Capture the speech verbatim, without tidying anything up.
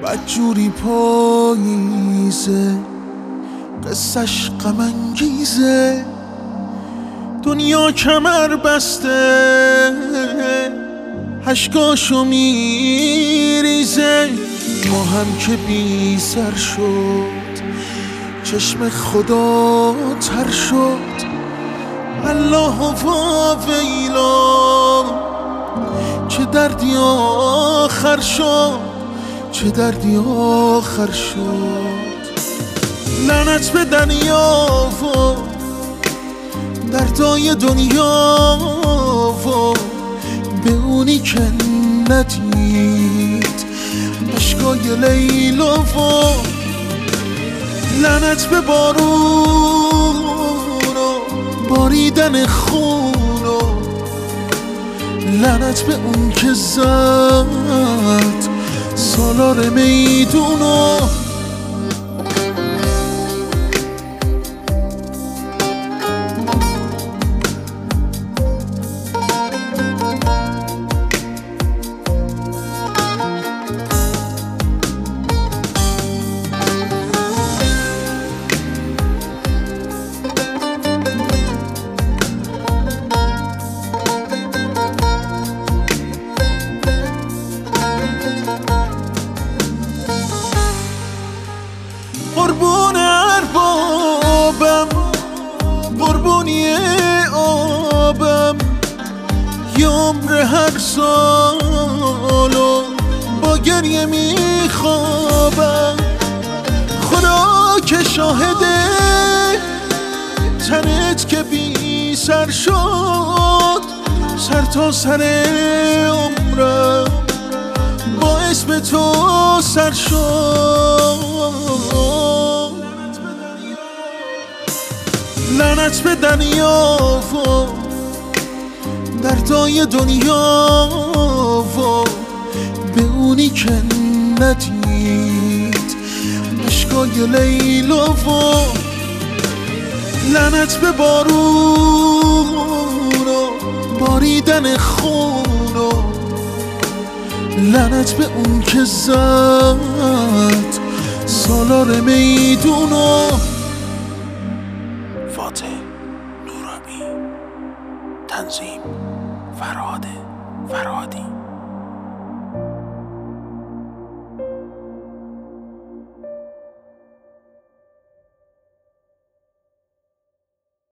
بدجوری پاییزه، قصه‌ش غم انگیزه. دنیا کمر بسته، اشکاشو میریزه. ما هم که بی سر شد، چشم خدا تر شد. الله و ویلا، چه دردی آخر شد، چه دردی آخر شد. لعنت به دریا و دردای دنیا و به اونی که ندید اشکای لیلا و لعنت به بارون و باریدن خون و لعنت به اون که زد سالار میدونو. قربون اربابم، قربونی آبم، یه عمر هر سالو با گریه میخوابم. خدا که شاهده، تنت که بی سر شد، سر تا سر عمرم با اسم تو سر شد. لعنت به دریا و دردای دنیا و به اونی که ندید اشکای لیلا و لعنت به بارون و باریدن خون و لعنت به اون که زد سالار میدونو. فاتح نورانی، تنظیم فرهاد فرهادی.